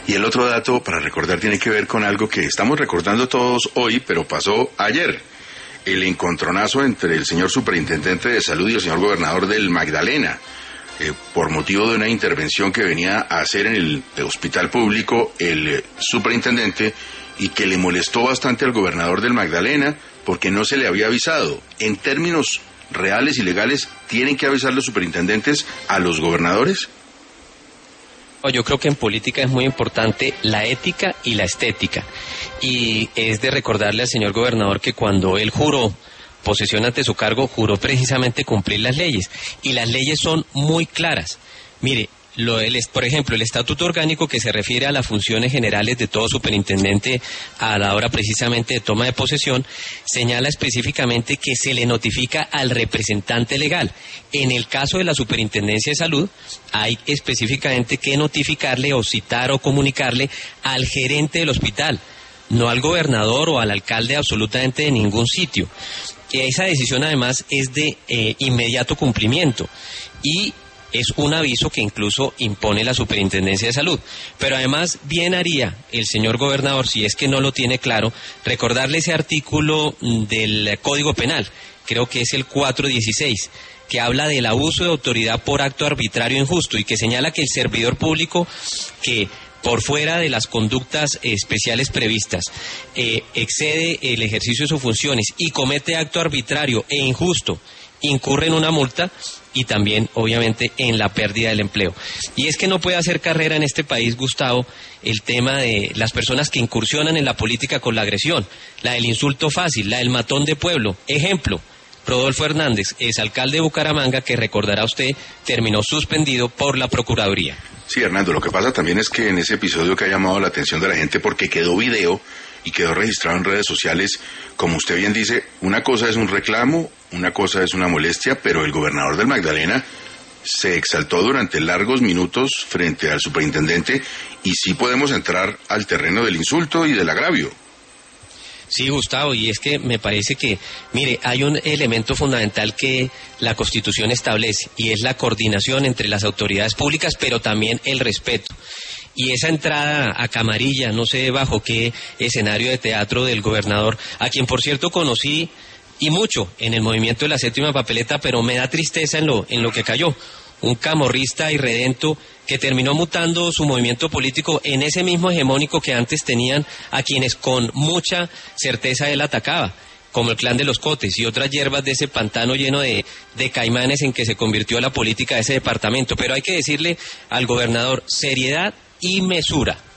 Y el otro dato para recordar tiene que ver con algo que estamos recordando todos hoy, pero pasó ayer. El encontronazo entre el señor superintendente de salud y el señor gobernador del Magdalena, por motivo de una intervención que venía a hacer en el hospital público el superintendente y que le molestó bastante al gobernador del Magdalena porque no se le había avisado. En términos reales y legales, ¿tienen que avisar los superintendentes a los gobernadores? Yo creo que en política es muy importante la ética y la estética. Y es de recordarle al señor gobernador que cuando él juró posesión ante su cargo, juró precisamente cumplir las leyes. Y las leyes son muy claras. Mire, por ejemplo, el estatuto orgánico que se refiere a las funciones generales de todo superintendente a la hora precisamente de toma de posesión, señala específicamente que se le notifica al representante legal. En el caso de la Superintendencia de Salud, hay específicamente que notificarle o citar o comunicarle al gerente del hospital, no al gobernador o al alcalde absolutamente de ningún sitio. Esa decisión además es de inmediato cumplimiento y es un aviso que incluso impone la Superintendencia de Salud. Pero además bien haría el señor gobernador, si es que no lo tiene claro, recordarle ese artículo del Código Penal, creo que es el 416, que habla del abuso de autoridad por acto arbitrario e injusto y que señala que el servidor público que por fuera de las conductas especiales previstas, excede el ejercicio de sus funciones y comete acto arbitrario e injusto, incurre en una multa y también, obviamente, en la pérdida del empleo. Y es que no puede hacer carrera en este país, Gustavo, el tema de las personas que incursionan en la política con la agresión, la del insulto fácil, la del matón de pueblo. Ejemplo, Rodolfo Hernández, exalcalde de Bucaramanga, que recordará usted, terminó suspendido por la Procuraduría. Sí, Hernando, lo que pasa también es que en ese episodio que ha llamado la atención de la gente porque quedó video y quedó registrado en redes sociales, como usted bien dice, una cosa es un reclamo, una cosa es una molestia, pero el gobernador del Magdalena se exaltó durante largos minutos frente al superintendente y sí podemos entrar al terreno del insulto y del agravio. Sí, Gustavo, y es que me parece que, mire, hay un elemento fundamental que la Constitución establece y es la coordinación entre las autoridades públicas, pero también el respeto. Y esa entrada a camarilla, no sé bajo qué escenario de teatro del gobernador, a quien por cierto conocí y mucho en el movimiento de la séptima papeleta, pero me da tristeza en lo que cayó. Un camorrista irredento que terminó mutando su movimiento político en ese mismo hegemónico que antes tenían a quienes con mucha certeza él atacaba, como el Clan de los Cotes y otras hierbas de ese pantano lleno de caimanes en que se convirtió la política de ese departamento. Pero hay que decirle al gobernador seriedad y mesura.